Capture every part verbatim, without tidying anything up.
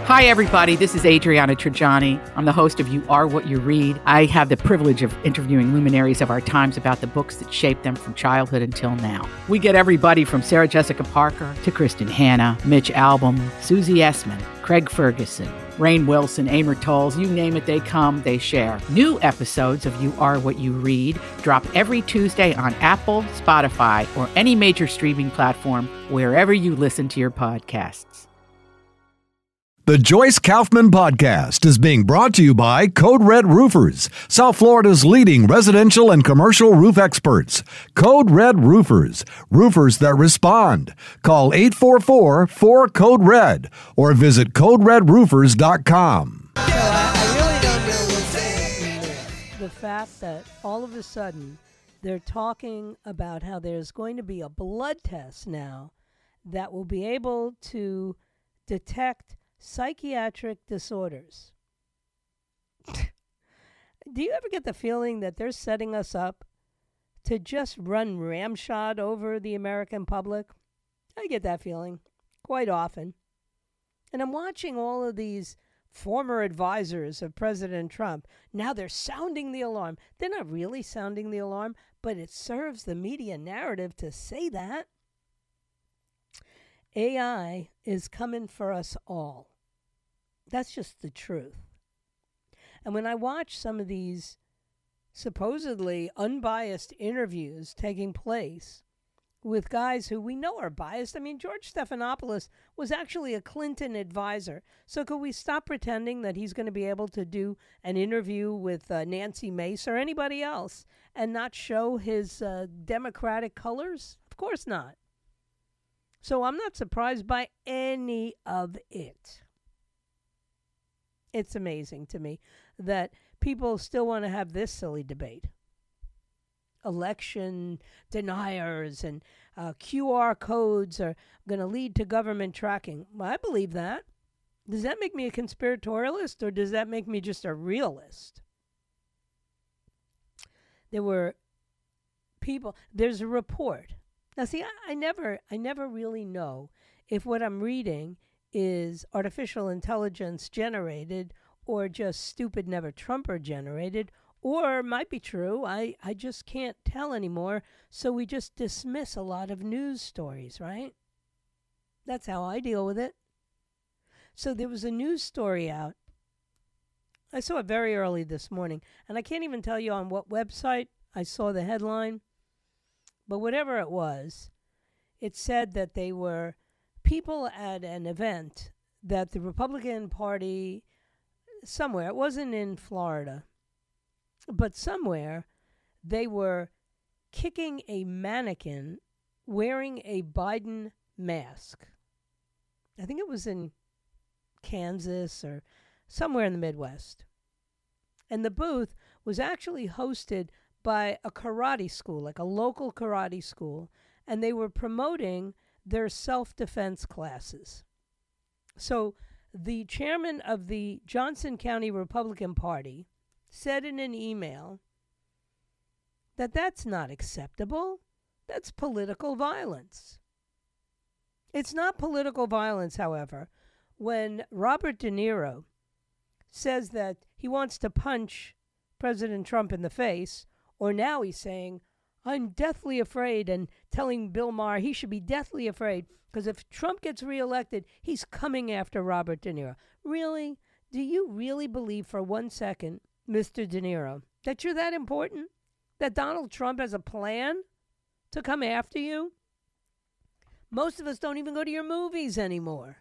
Hi, everybody. This is Adriana Trajani. I'm the host of You Are What You Read. I have the privilege of interviewing luminaries of our times about the books that shaped them from childhood until now. We get everybody from Sarah Jessica Parker to Kristen Hanna, Mitch Albom, Susie Essman, Craig Ferguson, Rainn Wilson, Amor Tolls, you name it, they come, they share. New episodes of You Are What You Read drop every Tuesday on Apple, Spotify, or any major streaming platform wherever you listen to your podcasts. The Joyce Kaufman Podcast is being brought to you by Code Red Roofers, South Florida's leading residential and commercial roof experts. Code Red Roofers, roofers that respond. Call eight four four, four, code red or visit code red roofers dot com. So I, I really don't know what's happening there. The fact that all of a sudden they're talking about how there's going to be a blood test now that will be able to detect psychiatric disorders. Do you ever get the feeling that they're setting us up to just run ramshot over the American public? I get that feeling quite often. And I'm watching all of these former advisors of President Trump. Now they're sounding the alarm. They're not really sounding the alarm, but it serves the media narrative to say that. A I is coming for us all. That's just the truth. And when I watch some of these supposedly unbiased interviews taking place with guys who we know are biased. I mean, George Stephanopoulos was actually a Clinton advisor. So could we stop pretending that he's going to be able to do an interview with uh, Nancy Mace or anybody else and not show his uh, Democratic colors? Of course not. So I'm not surprised by any of it. It's amazing to me that people still want to have this silly debate. Election deniers and uh, Q R codes are going to lead to government tracking. Well, I believe that. Does that make me a conspiratorialist or does that make me just a realist? There were people, there's a report. Now, see, I, I never I never really know if what I'm reading is artificial intelligence generated or just stupid never Trumper generated, or might be true. I, I just can't tell anymore. So we just dismiss a lot of news stories, right? That's how I deal with it. So there was a news story out. I saw it very early this morning, and I can't even tell you on what website I saw the headline. But whatever it was, it said that they were people at an event that the Republican Party, somewhere, it wasn't in Florida, but somewhere, they were kicking a mannequin wearing a Biden mask. I think it was in Kansas or somewhere in the Midwest. And the booth was actually hosted by a karate school, like a local karate school, and they were promoting their self-defense classes. So the chairman of the Johnson County Republican Party said in an email that that's not acceptable. That's political violence. It's not political violence, however, when Robert De Niro says that he wants to punch President Trump in the face, or now he's saying, I'm deathly afraid, and telling Bill Maher he should be deathly afraid because if Trump gets reelected, he's coming after Robert De Niro. Really? Do you really believe for one second, Mister De Niro, that you're that important? That Donald Trump has a plan to come after you? Most of us don't even go to your movies anymore.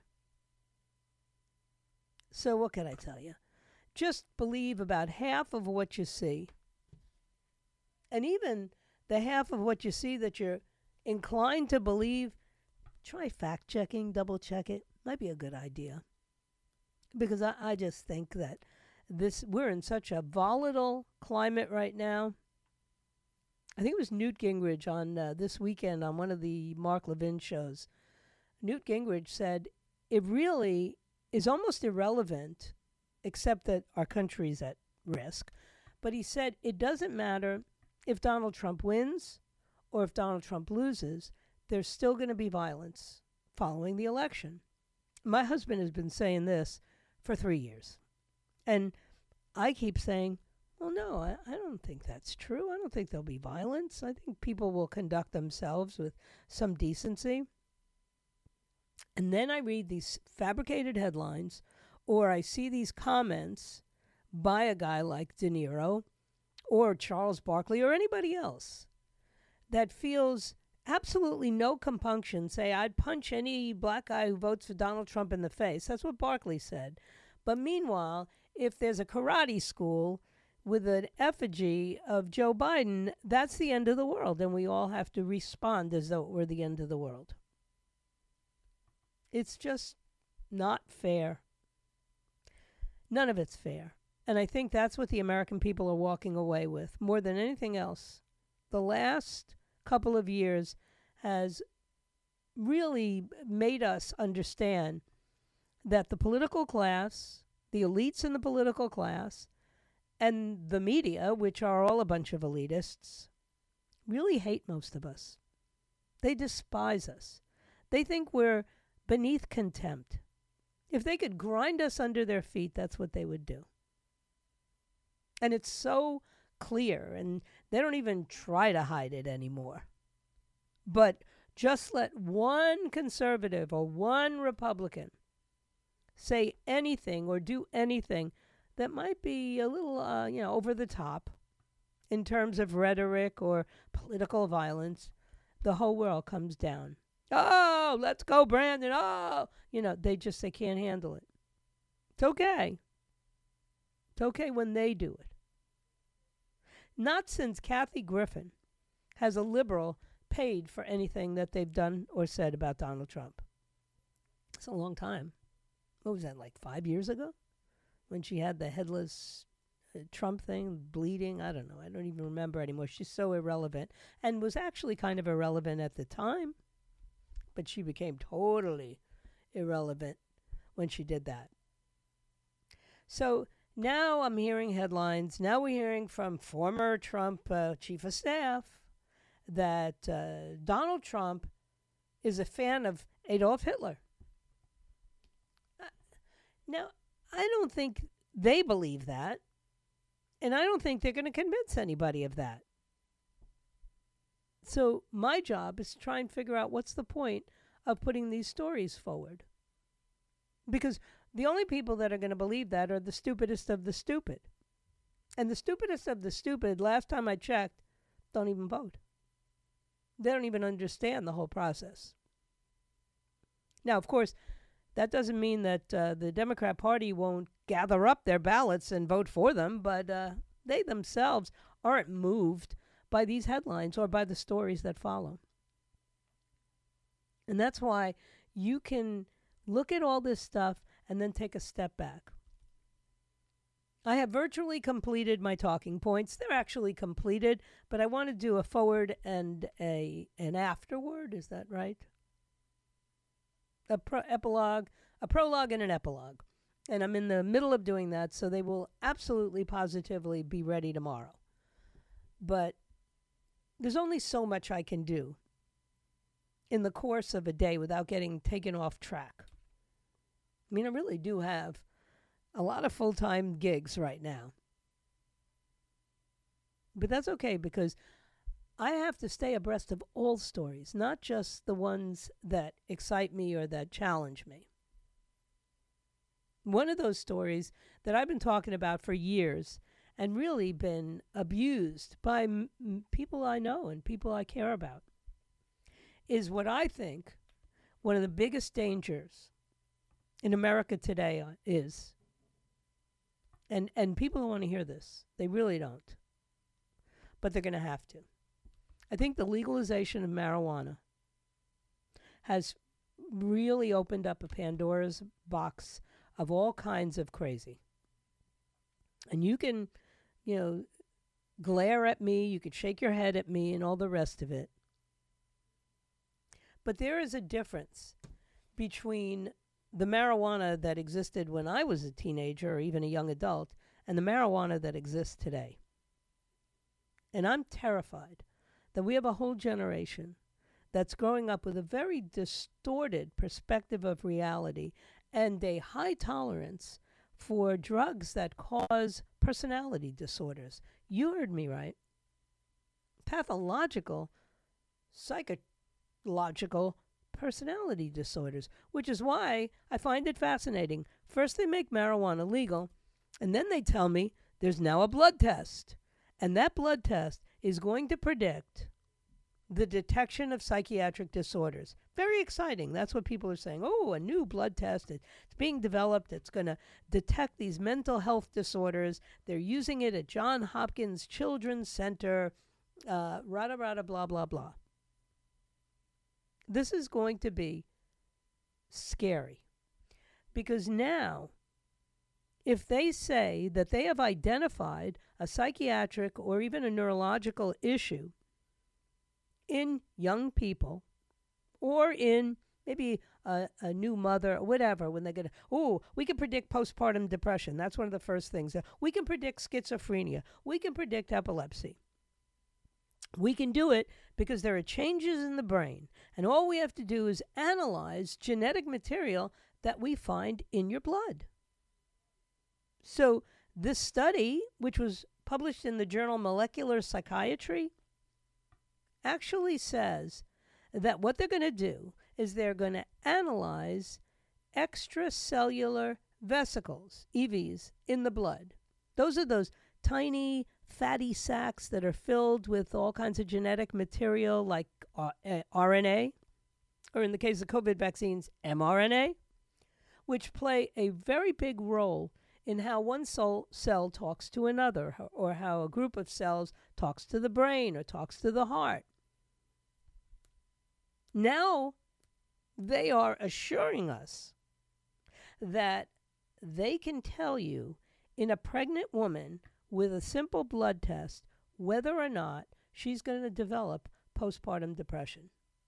So what can I tell you? Just believe about half of what you see. And even the half of what you see that you're inclined to believe, try fact-checking, double-check it. Might be a good idea. Because I, I just think that this we're in such a volatile climate right now. I think it was Newt Gingrich on uh, this weekend on one of the Mark Levin shows. Newt Gingrich said it really is almost irrelevant, except that our country's at risk. But he said it doesn't matter if Donald Trump wins or if Donald Trump loses, there's still going to be violence following the election. My husband has been saying this for three years. And I keep saying, well, no, I, I don't think that's true. I don't think there'll be violence. I think people will conduct themselves with some decency. And then I read these fabricated headlines, or I see these comments by a guy like De Niro or Charles Barkley or anybody else that feels absolutely no compunction, say, I'd punch any black guy who votes for Donald Trump in the face. That's what Barkley said. But meanwhile, if there's a karate school with an effigy of Joe Biden, that's the end of the world, and we all have to respond as though it were the end of the world. It's just not fair. None of it's fair. And I think that's what the American people are walking away with more than anything else. The last couple of years has really made us understand that the political class, the elites in the political class, and the media, which are all a bunch of elitists, really hate most of us. They despise us. They think we're beneath contempt. If they could grind us under their feet, that's what they would do. And it's so clear, and they don't even try to hide it anymore. But just let one conservative or one Republican say anything or do anything that might be a little, uh, you know, over the top in terms of rhetoric or political violence, the whole world comes down. Oh, let's go, Brandon. Oh, you know, they just, they can't handle it. It's okay. It's okay when they do it. Not since Kathy Griffin has a liberal paid for anything that they've done or said about Donald Trump. It's a long time. What was that, like five years ago? When she had the headless uh, Trump thing, bleeding? I don't know. I don't even remember anymore. She's so irrelevant and was actually kind of irrelevant at the time. But she became totally irrelevant when she did that. So now I'm hearing headlines. Now we're hearing from former Trump uh, chief of staff that uh, Donald Trump is a fan of Adolf Hitler. Uh, now, I don't think they believe that. And I don't think they're going to convince anybody of that. So my job is to try and figure out what's the point of putting these stories forward. Because the only people that are going to believe that are the stupidest of the stupid. And the stupidest of the stupid, last time I checked, don't even vote. They don't even understand the whole process. Now, of course, that doesn't mean that uh, the Democrat Party won't gather up their ballots and vote for them, but uh, they themselves aren't moved by these headlines or by the stories that follow. And that's why you can look at all this stuff and then take a step back. I have virtually completed my talking points. They're actually completed, but I want to do a forward and a an afterward. Is that right? A pro- epilogue, a prologue and an epilogue. And I'm in the middle of doing that, so they will absolutely positively be ready tomorrow. But there's only so much I can do in the course of a day without getting taken off track. I mean, I really do have a lot of full-time gigs right now. But that's okay, because I have to stay abreast of all stories, not just the ones that excite me or that challenge me. One of those stories that I've been talking about for years and really been abused by m- people I know and people I care about is what I think one of the biggest dangers in America today uh, is. And and people don't want to hear this. They really don't. But they're going to have to. I think the legalization of marijuana has really opened up a Pandora's box of all kinds of crazy. And you can, you know, glare at me, you could shake your head at me and all the rest of it. But there is a difference between the marijuana that existed when I was a teenager or even a young adult and the marijuana that exists today. And I'm terrified that we have a whole generation that's growing up with a very distorted perspective of reality and a high tolerance for drugs that cause personality disorders. You heard me right. Pathological, psychological personality disorders, which is why I find it fascinating. First, they make marijuana legal, and then they tell me there's now a blood test. And that blood test is going to predict the detection of psychiatric disorders. Very exciting. That's what people are saying. Oh, a new blood test. It's being developed. It's going to detect these mental health disorders. They're using it at Johns Hopkins Children's Center. Uh, rada, rada, blah, blah, blah. This is going to be scary. Because now, if they say that they have identified a psychiatric or even a neurological issue in young people or in maybe a, a new mother or whatever, when they're going to, oh, we can predict postpartum depression. That's one of the first things. We can predict schizophrenia. We can predict epilepsy. We can do it because there are changes in the brain. And all we have to do is analyze genetic material that we find in your blood. So this study, which was published in the journal Molecular Psychiatry, actually says that what they're going to do is they're going to analyze extracellular vesicles, E Vs, in the blood. Those are those tiny fatty sacs that are filled with all kinds of genetic material like uh, R N A, or in the case of COVID vaccines, mRNA, which play a very big role in how one cell, cell talks to another, or how a group of cells talks to the brain or talks to the heart. Now they are assuring us that they can tell you in a pregnant woman with a simple blood test whether or not she's going to develop postpartum depression.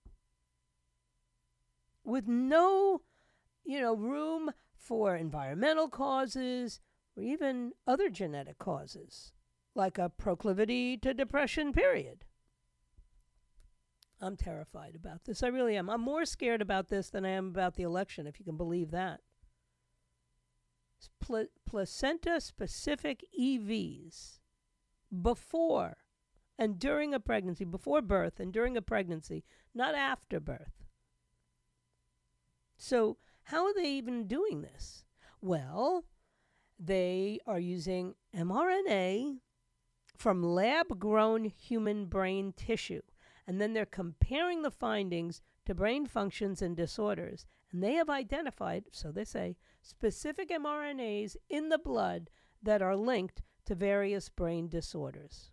With no, you know, room for environmental causes or even other genetic causes, like a proclivity to depression, period. I'm terrified about this. I really am. I'm more scared about this than I am about the election, if you can believe that. Pl- placenta-specific E Vs before and during a pregnancy, before birth and during a pregnancy, not after birth. So how are they even doing this? Well, they are using mRNA from lab-grown human brain tissue. And then they're comparing the findings to brain functions and disorders. And they have identified, so they say, specific mRNAs in the blood that are linked to various brain disorders.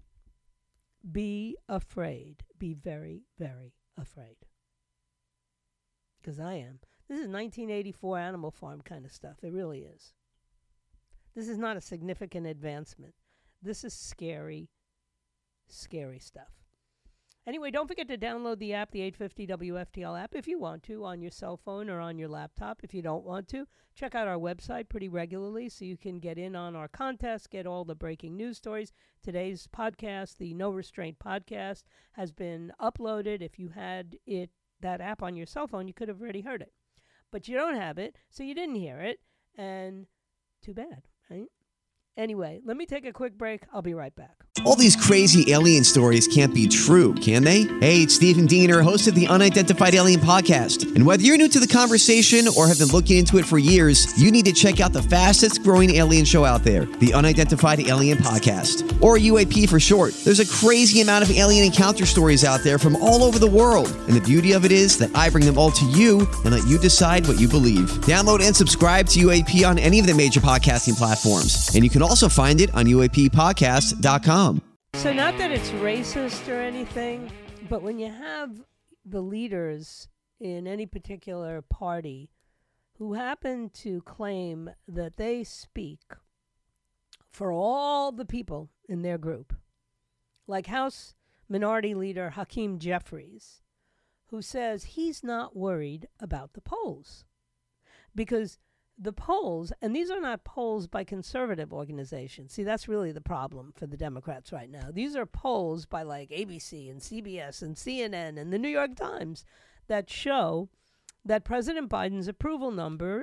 Be afraid. Be very, very afraid. Because I am. This is nineteen eighty-four Animal Farm kind of stuff. It really is. This is not a significant advancement. This is scary, scary stuff. Anyway, don't forget to download the app, the eight fifty W F T L app, if you want to, on your cell phone or on your laptop. If you don't want to, check out our website pretty regularly so you can get in on our contests, get all the breaking news stories. Today's podcast, the No Restraint podcast, has been uploaded. If you had it, that app on your cell phone, you could have already heard it. But you don't have it, so you didn't hear it, and too bad, right? Anyway, let me take a quick break. I'll be right back. All these crazy alien stories can't be true, can they? Hey, it's Stephen Diener, host of the Unidentified Alien Podcast. And whether you're new to the conversation or have been looking into it for years, you need to check out the fastest growing alien show out there, the Unidentified Alien Podcast, or U A P for short. There's a crazy amount of alien encounter stories out there from all over the world. And the beauty of it is that I bring them all to you and let you decide what you believe. Download and subscribe to U A P on any of the major podcasting platforms. And you can also find it on U A P podcast dot com. So not that it's racist or anything, but when you have the leaders in any particular party who happen to claim that they speak for all the people in their group, like House Minority Leader Hakeem Jeffries, who says he's not worried about the polls because the polls, and these are not polls by conservative organizations. See, that's really the problem for the Democrats right now. These are polls by like A B C and C B S and C N N and the New York Times that show that President Biden's approval number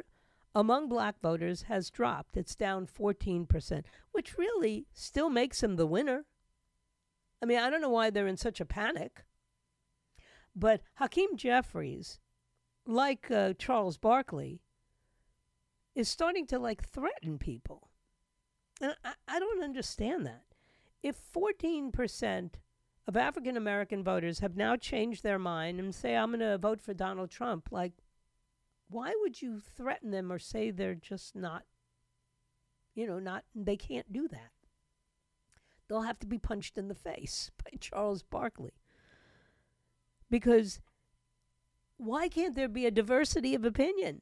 among black voters has dropped. It's down fourteen percent, which really still makes him the winner. I mean, I don't know why they're in such a panic. But Hakeem Jeffries, like uh, Charles Barkley, is starting to, like, threaten people. And I, I don't understand that. If fourteen percent of African-American voters have now changed their mind and say, I'm going to vote for Donald Trump, like, why would you threaten them or say they're just not, you know, not, they can't do that? They'll have to be punched in the face by Charles Barkley. Because why can't there be a diversity of opinion?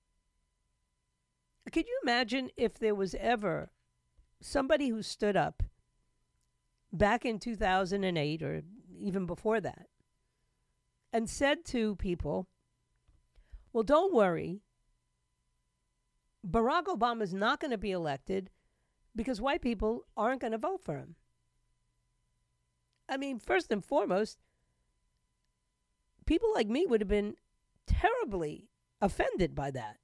Could you imagine if there was ever somebody who stood up back in two thousand eight or even before that and said to people, well, don't worry, Barack Obama's not going to be elected because white people aren't going to vote for him. I mean, first and foremost, people like me would have been terribly offended by that.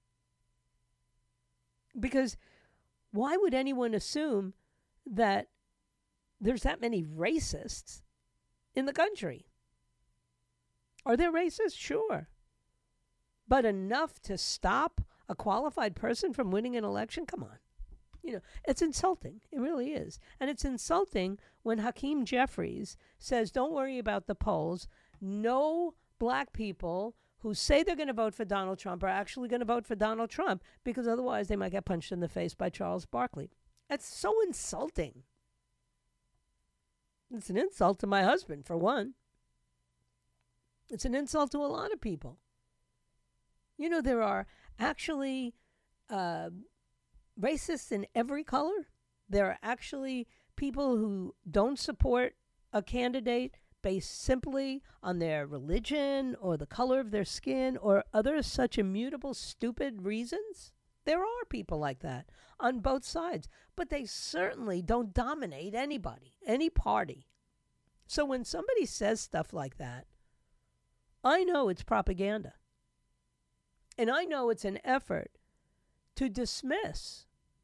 Because why would anyone assume that there's that many racists in the country? Are there racists? Sure. But enough to stop a qualified person from winning an election? Come on. You know, it's insulting. It really is. And it's insulting when Hakeem Jeffries says, don't worry about the polls. No black people who say they're going to vote for Donald Trump are actually going to vote for Donald Trump because otherwise they might get punched in the face by Charles Barkley. That's so insulting. It's an insult to my husband, for one. It's an insult to a lot of people. You know, there are actually uh, racists in every color. There are actually people who don't support a candidate based simply on their religion or the color of their skin or other such immutable, stupid reasons. There are people like that on both sides, but they certainly don't dominate anybody, any party. So when somebody says stuff like that, I know it's propaganda. And I know it's an effort to dismiss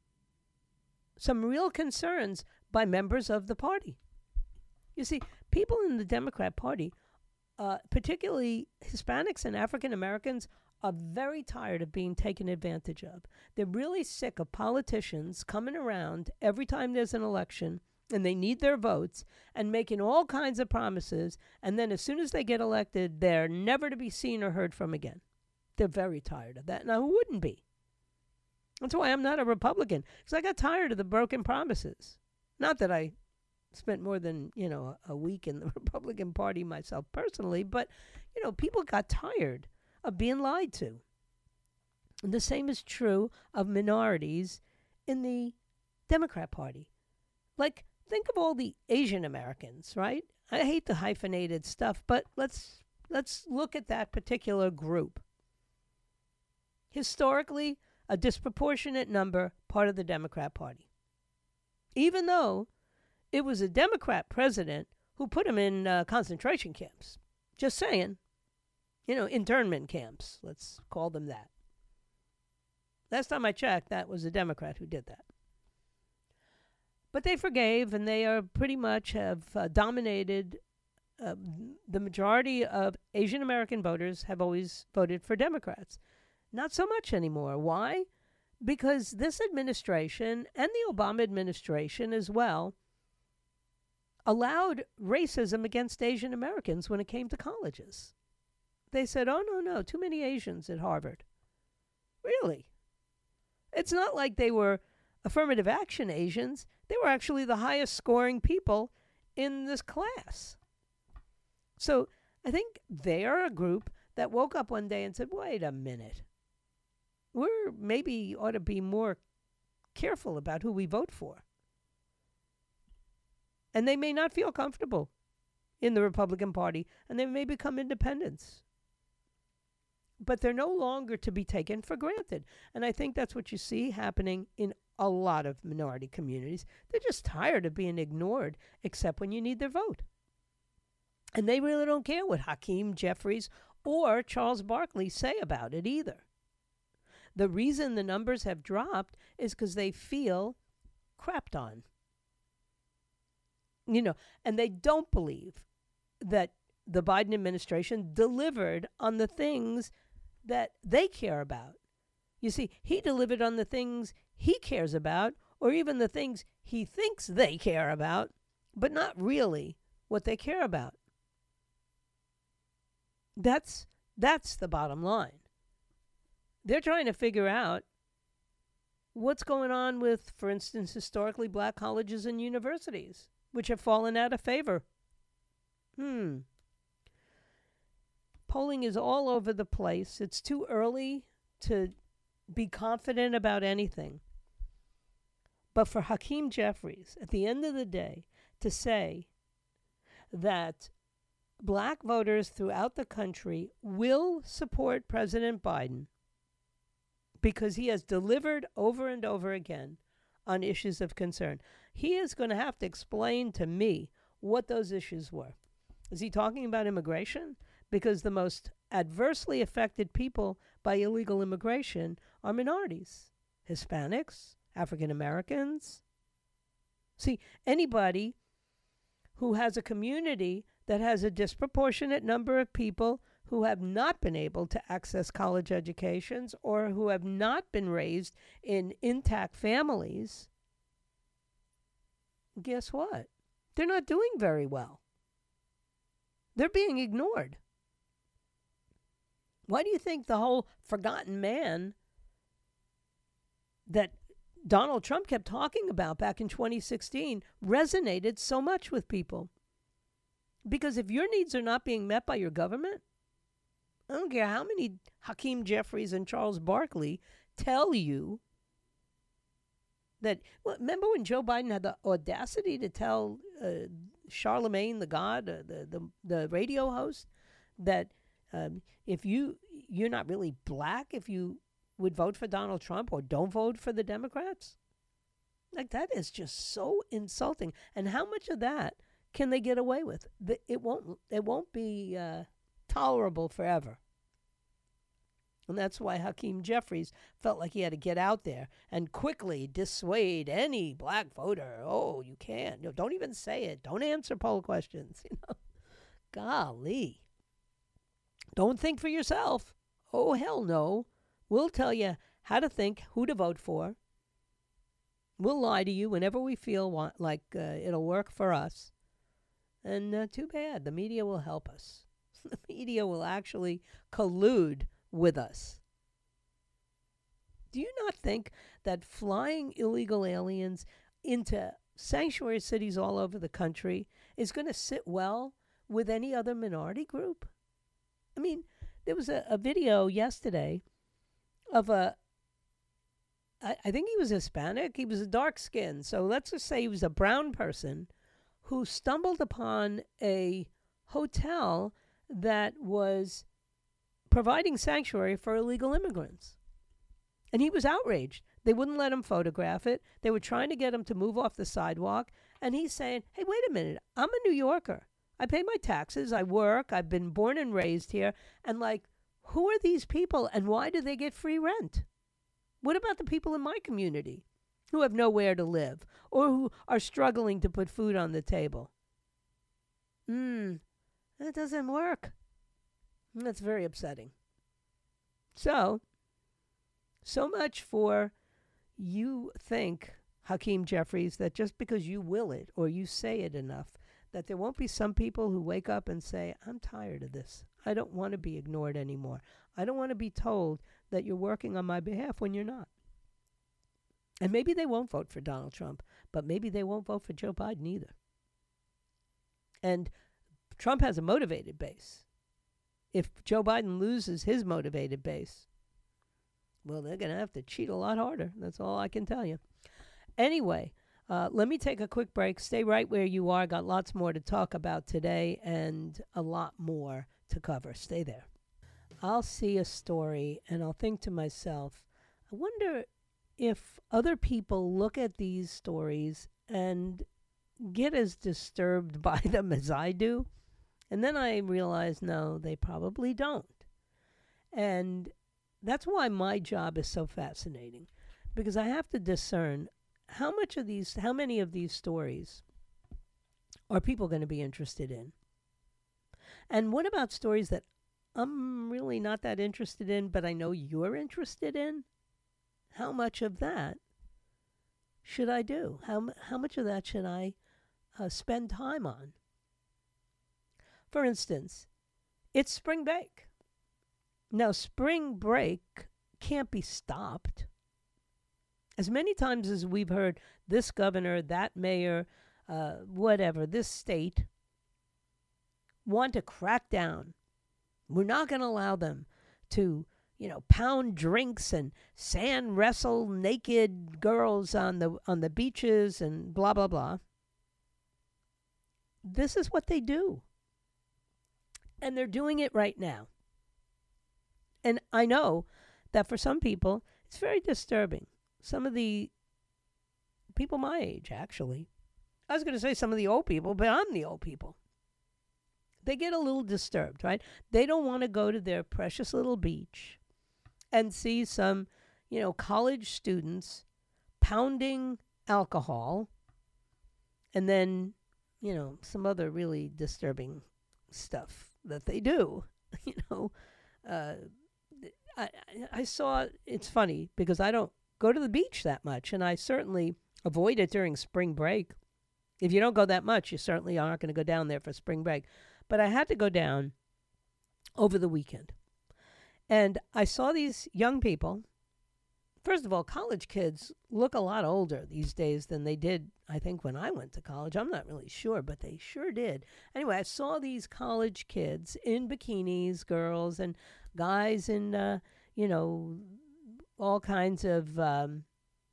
some real concerns by members of the party. You see, people in the Democrat Party, uh, particularly Hispanics and African Americans, are very tired of being taken advantage of. They're really sick of politicians coming around every time there's an election and they need their votes and making all kinds of promises. And then as soon as they get elected, they're never to be seen or heard from again. They're very tired of that. Now, who wouldn't be? That's why I'm not a Republican, because I got tired of the broken promises. Not that I spent more than, you know, a week in the Republican Party myself personally, but, you know, people got tired of being lied to. And the same is true of minorities in the Democrat Party. Like, think of all the Asian Americans, right? I hate the hyphenated stuff, but let's let's look at that particular group. Historically, a disproportionate number part of the Democrat Party. Even though it was a Democrat president who put them in uh, concentration camps. Just saying. You know, internment camps. Let's call them that. Last time I checked, that was a Democrat who did that. But they forgave, and they are pretty much have uh, dominated. Uh, the majority of Asian American voters have always voted for Democrats. Not so much anymore. Why? Because this administration and the Obama administration as well allowed racism against Asian Americans when it came to colleges. They said, oh, no, no, too many Asians at Harvard. Really? It's not like they were affirmative action Asians. They were actually the highest scoring people in this class. So I think they are a group that woke up one day and said, wait a minute. We're maybe ought to be more careful about who we vote for. And they may not feel comfortable in the Republican Party, and they may become independents. But they're no longer to be taken for granted. And I think that's what you see happening in a lot of minority communities. They're just tired of being ignored, except when you need their vote. And they really don't care what Hakeem Jeffries or Charles Barkley say about it either. The reason the numbers have dropped is because they feel crapped on. You know, and they don't believe that the Biden administration delivered on the things that they care about. You see, he delivered on the things he cares about, or even the things he thinks they care about, but not really what they care about. That's that's the bottom line. They're trying to figure out what's going on with, for instance, historically black colleges and universities, which have fallen out of favor. Hmm. Polling is all over the place. It's too early to be confident about anything. But for Hakeem Jeffries, at the end of the day, to say that black voters throughout the country will support President Biden because he has delivered over and over again on issues of concern. He is going to have to explain to me what those issues were. Is he talking about immigration? Because the most adversely affected people by illegal immigration are minorities, Hispanics, African Americans. See, anybody who has a community that has a disproportionate number of people who have not been able to access college educations or who have not been raised in intact families, guess what? They're not doing very well. They're being ignored. Why do you think the whole forgotten man that Donald Trump kept talking about back in twenty sixteen resonated so much with people? Because if your needs are not being met by your government, I don't care how many Hakeem Jeffries and Charles Barkley tell you that. Well, remember when Joe Biden had the audacity to tell uh, Charlemagne the God, uh, the, the the radio host, that um, if you you're not really black if you would vote for Donald Trump or don't vote for the Democrats? Like, that is just so insulting. And how much of that can they get away with? It won't. It won't be uh, tolerable forever. And that's why Hakeem Jeffries felt like he had to get out there and quickly dissuade any black voter. Oh, you can't. No, don't even say it. Don't answer poll questions. You know, golly. Don't think for yourself. Oh, hell no. We'll tell you how to think, who to vote for. We'll lie to you whenever we feel want, like uh, it'll work for us. And uh, too bad. The media will help us. The media will actually collude with us. Do you not think that flying illegal aliens into sanctuary cities all over the country is going to sit well with any other minority group? I mean, there was a, a video yesterday of a, I, I think he was Hispanic. He was a dark skin. So let's just say he was a brown person who stumbled upon a hotel that was providing sanctuary for illegal immigrants. And he was outraged. They wouldn't let him photograph it. They were trying to get him to move off the sidewalk. And he's saying, hey, wait a minute. I'm a New Yorker. I pay my taxes. I work. I've been born and raised here. And like, who are these people and why do they get free rent? What about the people in my community who have nowhere to live or who are struggling to put food on the table? Hmm, that doesn't work. That's very upsetting. So, so much for you think, Hakeem Jeffries, that just because you will it or you say it enough, that there won't be some people who wake up and say, I'm tired of this. I don't want to be ignored anymore. I don't want to be told that you're working on my behalf when you're not. And maybe they won't vote for Donald Trump, but maybe they won't vote for Joe Biden either. And Trump has a motivated base. If Joe Biden loses his motivated base, well, they're going to have to cheat a lot harder. That's all I can tell you. Anyway, uh, let me take a quick break. Stay right where you are. Got lots more to talk about today and a lot more to cover. Stay there. I'll see a story and I'll think to myself, I wonder if other people look at these stories and get as disturbed by them as I do. And then I realize, no, they probably don't. And that's why my job is so fascinating, because I have to discern how much of these, how many of these stories are people going to be interested in? And what about stories that I'm really not that interested in, but I know you're interested in? How much of that should I do? How, how much of that should I uh, spend time on? For instance, it's spring break. Now, spring break can't be stopped. As many times as we've heard this governor, that mayor, uh, whatever, this state want to crack down. We're not going to allow them to, you know, pound drinks and sand wrestle naked girls on the on the beaches and blah, blah, blah. This is what they do. And they're doing it right now. And I know that for some people, it's very disturbing. Some of the people my age, actually. I was going to say some of the old people, but I'm the old people. They get a little disturbed, right? They don't want to go to their precious little beach and see some, you know, college students pounding alcohol and then, you know, some other really disturbing stuff that they do. You know, uh, I, I saw, it's funny because I don't go to the beach that much, and I certainly avoid it during spring break. If you don't go that much, you certainly aren't going to go down there for spring break. But I had to go down over the weekend. And I saw these young people. First of all, college kids look a lot older these days than they did, I think, when I went to college. I'm not really sure, but they sure did. Anyway, I saw these college kids in bikinis, girls, and guys in, uh, you know, all kinds of um,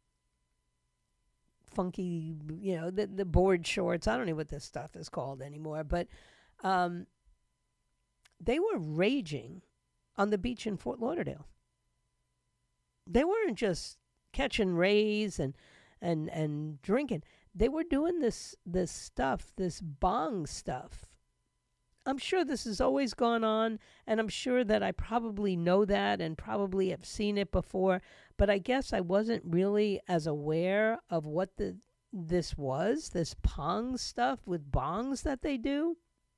funky, you know, the, the board shorts. I don't know what this stuff is called anymore, but um, they were raging on the beach in Fort Lauderdale. They weren't just catching rays and and and drinking. They were doing this this stuff, this bong stuff. I'm sure this has always gone on, and I'm sure that I probably know that and probably have seen it before, but I guess I wasn't really as aware of what the this was, this pong stuff with bongs that they do.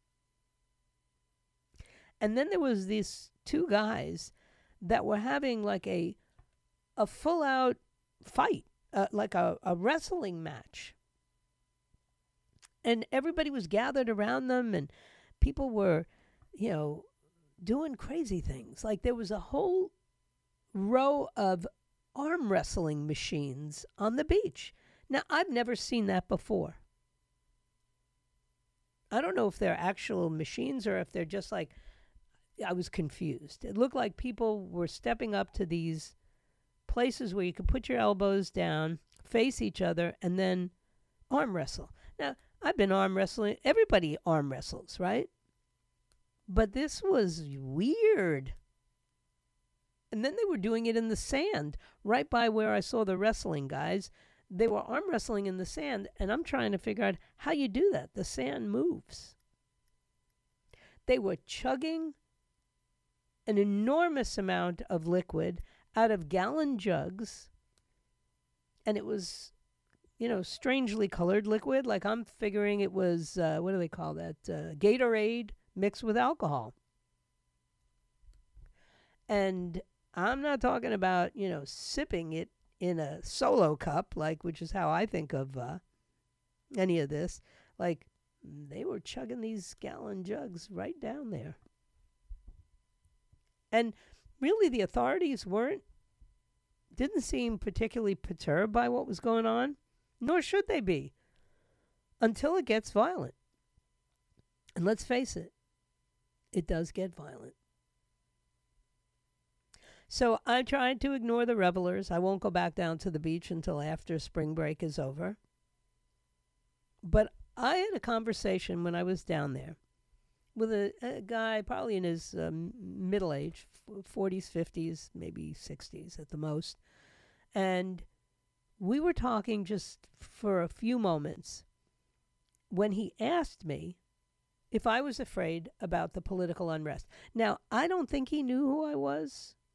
And then there was these two guys that were having like a a full-out fight, uh, like a, a wrestling match. And everybody was gathered around them, and people were, you know, doing crazy things. Like there was a whole row of arm wrestling machines on the beach. Now, I've never seen that before. I don't know if they're actual machines or if they're just like, I was confused. It looked like people were stepping up to these places where you could put your elbows down, face each other, and then arm wrestle. Now, I've been arm wrestling. Everybody arm wrestles, right? But this was weird. And then they were doing it in the sand, right by where I saw the wrestling guys. They were arm wrestling in the sand, and I'm trying to figure out how you do that. The sand moves. They were chugging an enormous amount of liquid out of gallon jugs, and it was, you know, strangely colored liquid. Like I'm figuring it was, uh, what do they call that? Uh, Gatorade mixed with alcohol. And I'm not talking about, you know, sipping it in a solo cup, like, which is how I think of uh, any of this. Like, they were chugging these gallon jugs right down there. And really, the authorities weren't, didn't seem particularly perturbed by what was going on, nor should they be, until it gets violent. And let's face it, it does get violent. So I tried to ignore the revelers. I won't go back down to the beach until after spring break is over. But I had a conversation when I was down there with a, a guy probably in his um, middle age, forties, fifties, maybe sixties at the most. And we were talking just for a few moments when he asked me if I was afraid about the political unrest. Now, I don't think he knew who I was.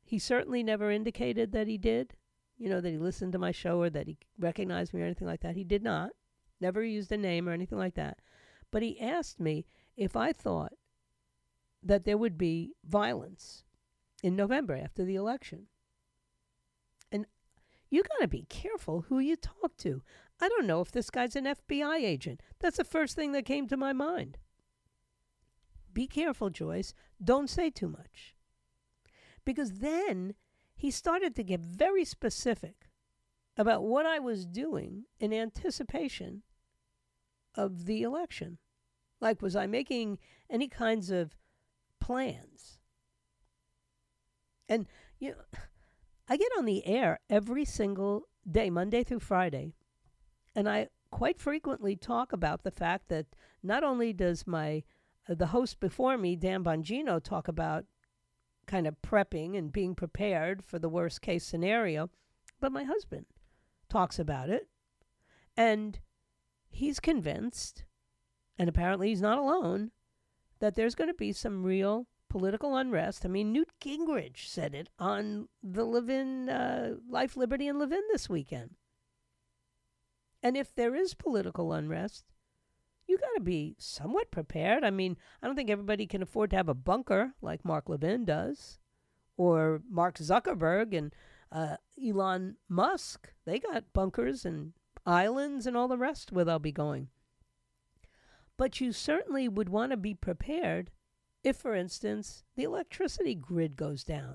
He certainly never indicated that he did, you know, that he listened to my show or that he recognized me or anything like that. He did not. Never used a name or anything like that. But he asked me if I thought that there would be violence in November after the election. And you got to be careful who you talk to. I don't know if this guy's an F B I agent. That's the first thing that came to my mind. Be careful, Joyce. Don't say too much. Because then he started to get very specific about what I was doing in anticipation of the election. Like, was I making any kinds of plans? And, you know, I get on the air every single day, Monday through Friday, and I quite frequently talk about the fact that not only does my uh, the host before me, Dan Bongino, talk about kind of prepping and being prepared for the worst case scenario, but my husband talks about it, and he's convinced, and apparently he's not alone, that there's going to be some real political unrest. I mean, Newt Gingrich said it on the Levin, uh, Life, Liberty, and Levin this weekend. And if there is political unrest, you got to be somewhat prepared. I mean, I don't think everybody can afford to have a bunker like Mark Levin does, or Mark Zuckerberg and uh, Elon Musk. They got bunkers and islands and all the rest where they'll be going. But you certainly would want to be prepared if, for instance, the electricity grid goes down.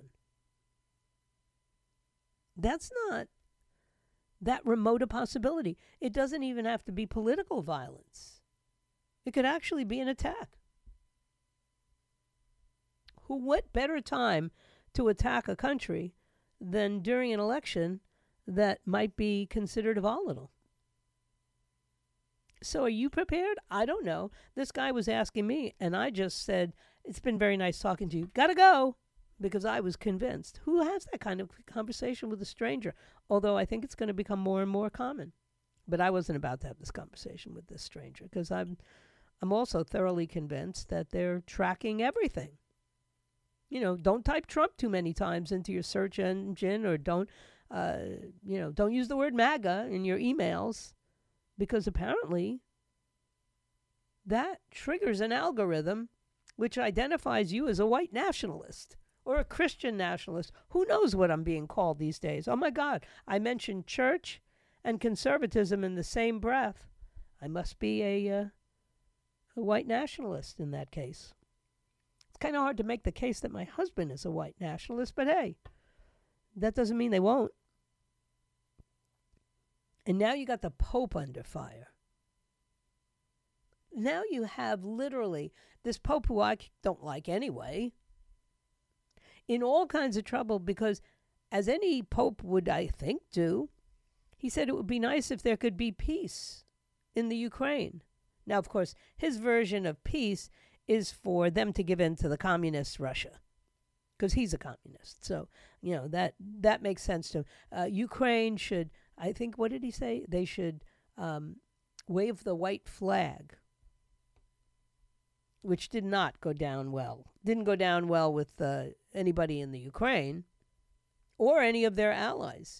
That's not that remote a possibility. It doesn't even have to be political violence. It could actually be an attack. Who, what better time to attack a country than during an election that might be considered volatile? So are you prepared? I don't know. This guy was asking me, and I just said, it's been very nice talking to you. Gotta go, because I was convinced. Who has that kind of conversation with a stranger? Although I think it's going to become more and more common. But I wasn't about to have this conversation with this stranger, because I'm, I'm also thoroughly convinced that they're tracking everything. You know, don't type Trump too many times into your search engine, or don't, uh, you know, don't use the word MAGA in your emails. Because apparently that triggers an algorithm which identifies you as a white nationalist or a Christian nationalist. Who knows what I'm being called these days? Oh, my God. I mentioned church and conservatism in the same breath. I must be a, uh, a white nationalist in that case. It's kind of hard to make the case that my husband is a white nationalist, but hey, that doesn't mean they won't. And now you got the Pope under fire. Now you have literally this Pope, who I don't like anyway, in all kinds of trouble because, as any Pope would, I think, do, he said it would be nice if there could be peace in the Ukraine. Now, of course, his version of peace is for them to give in to the communist Russia, because he's a communist. So, you know, that, that makes sense to him. Uh, Ukraine should... I think, what did he say? They should um, wave the white flag, which did not go down well. Didn't go down well with uh, anybody in the Ukraine or any of their allies.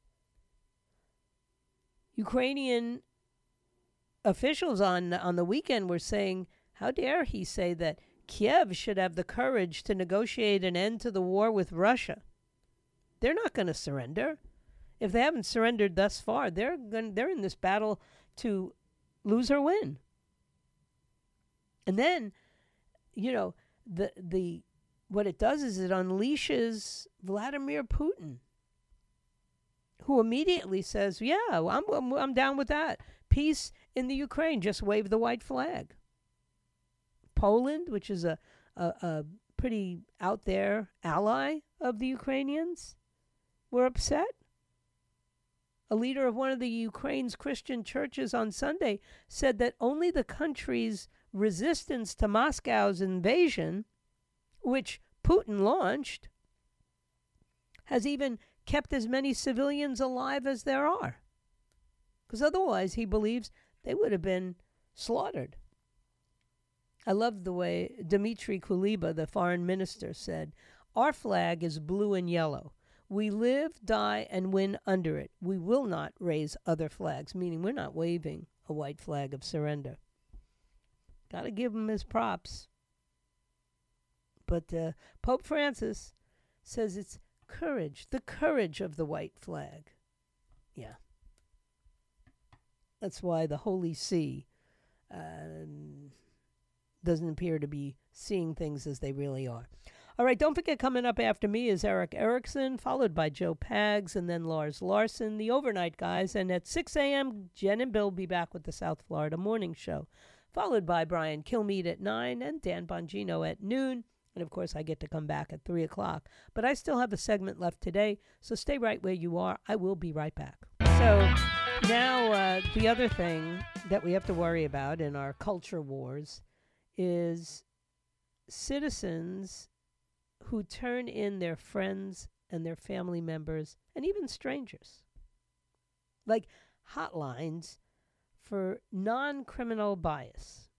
Ukrainian officials on on the weekend were saying, how dare he say that Kiev should have the courage to negotiate an end to the war with Russia. They're not going to surrender. If they haven't surrendered thus far, they're going they're in this battle to lose or win. And then, you know, the the what it does is it unleashes Vladimir Putin, who immediately says, "Yeah, I'm I'm, I'm down with that. Peace in the Ukraine. Just wave the white flag." Poland, which is a a, a pretty out there ally of the Ukrainians, were upset. A leader of one of the Ukraine's Christian churches on Sunday said that only the country's resistance to Moscow's invasion, which Putin launched, has even kept as many civilians alive as there are. Because otherwise, he believes, they would have been slaughtered. I love the way Dmitry Kuleba, the foreign minister, said, Our flag is blue and yellow. We live, die, and win under it. We will not raise other flags, meaning we're not waving a white flag of surrender. Got to give him his props. But uh, Pope Francis says it's courage, the courage of the white flag. Yeah. That's why the Holy See uh, doesn't appear to be seeing things as they really are. All right, don't forget, coming up after me is Eric Erickson, followed by Joe Pags, and then Lars Larson, the overnight guys. And at six a.m., Jen and Bill will be back with the South Florida Morning Show, followed by Brian Kilmeade at nine and Dan Bongino at noon. And, of course, I get to come back at three o'clock. But I still have a segment left today, so stay right where you are. I will be right back. So now uh, the other thing that we have to worry about in our culture wars is citizens who turn in their friends and their family members and even strangers, like hotlines for non-criminal bias.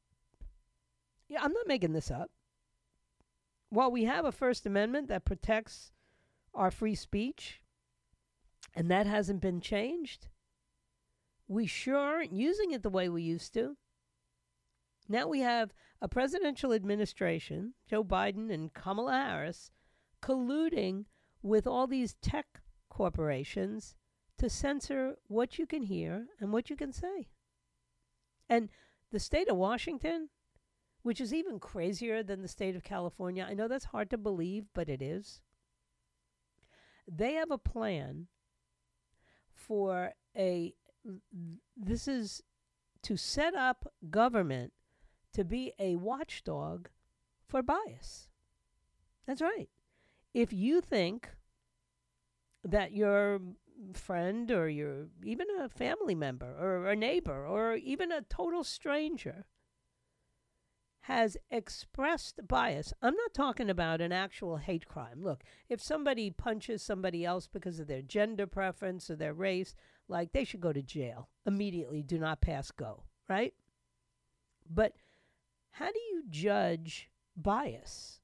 Yeah, I'm not making this up. While we have a First Amendment that protects our free speech, and that hasn't been changed, we sure aren't using it the way we used to. Now we have a presidential administration, Joe Biden and Kamala Harris, colluding with all these tech corporations to censor what you can hear and what you can say. And the state of Washington, which is even crazier than the state of California, I know that's hard to believe, but it is. They have a plan for a, this is to set up government to be a watchdog for bias. That's right. If you think that your friend or your even a family member or a neighbor or even a total stranger has expressed bias, I'm not talking about an actual hate crime. Look, if somebody punches somebody else because of their gender preference or their race, like, they should go to jail immediately. Do not pass go, right? But how do you judge bias?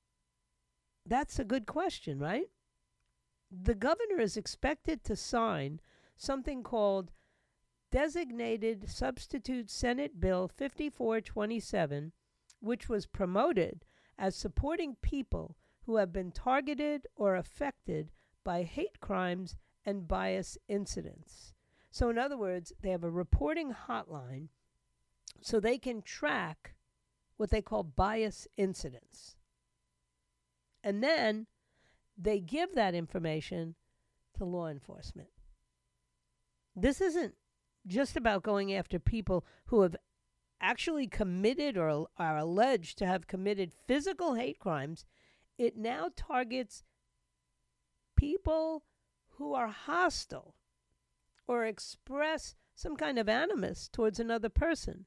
That's a good question, right? The governor is expected to sign something called Designated Substitute Senate Bill fifty-four twenty-seven, which was promoted as supporting people who have been targeted or affected by hate crimes and bias incidents. So in other words, they have a reporting hotline so they can track what they call bias incidents. And then they give that information to law enforcement. This isn't just about going after people who have actually committed or are alleged to have committed physical hate crimes. It now targets people who are hostile or express some kind of animus towards another person.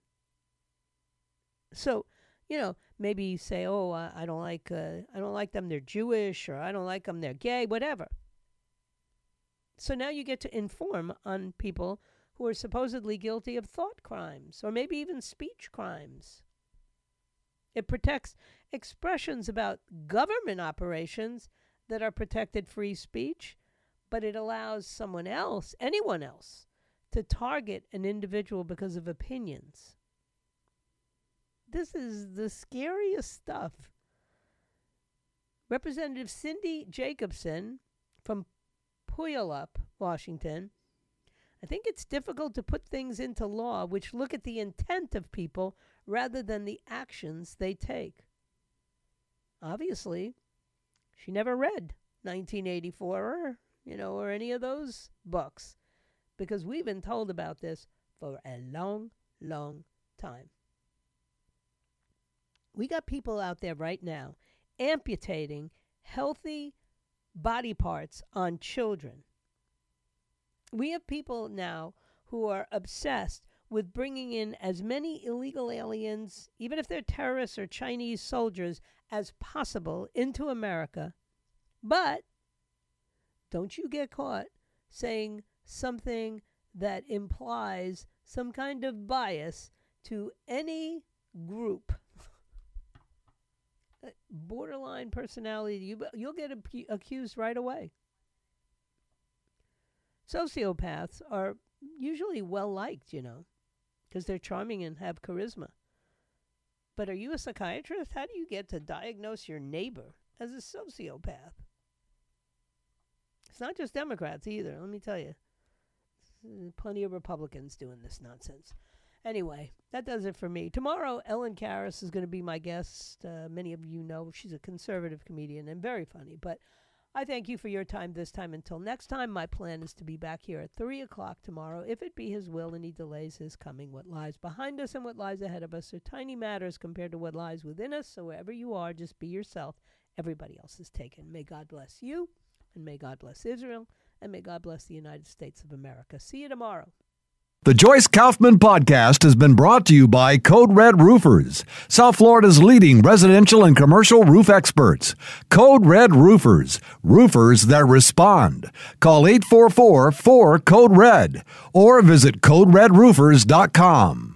So, you know, maybe you say, "Oh, uh, I don't like, uh, I don't like them. They're Jewish, or I don't like them. They're gay, whatever." So now you get to inform on people who are supposedly guilty of thought crimes, or maybe even speech crimes. It protects expressions about government operations that are protected free speech, but it allows someone else, anyone else, to target an individual because of opinions. This is the scariest stuff. Representative Cindy Jacobson from Puyallup, Washington, I think it's difficult to put things into law which look at the intent of people rather than the actions they take. Obviously, she never read nineteen eighty-four or, you know, or any of those books, because we've been told about this for a long, long time. We got people out there right now amputating healthy body parts on children. We have people now who are obsessed with bringing in as many illegal aliens, even if they're terrorists or Chinese soldiers, as possible into America. But don't you get caught saying something that implies some kind of bias to any group. borderline personality, you, you'll get ac- accused right away. Sociopaths are usually well-liked, you know, because they're charming and have charisma. But are you a psychiatrist? How do you get to diagnose your neighbor as a sociopath? It's not just Democrats either, let me tell you. Plenty of Republicans doing this nonsense. Anyway, that does it for me. Tomorrow, Ellen Karas is going to be my guest. Uh, many of you know she's a conservative comedian and very funny. But I thank you for your time this time. Until next time, my plan is to be back here at three o'clock tomorrow. If it be his will and he delays his coming, what lies behind us and what lies ahead of us are tiny matters compared to what lies within us. So wherever you are, just be yourself. Everybody else is taken. May God bless you, and may God bless Israel, and may God bless the United States of America. See you tomorrow. The Joyce Kaufman Podcast has been brought to you by Code Red Roofers, South Florida's leading residential and commercial roof experts. Code Red Roofers, roofers that respond. Call eight four four, four, C O D E R E D or visit code red roofers dot com.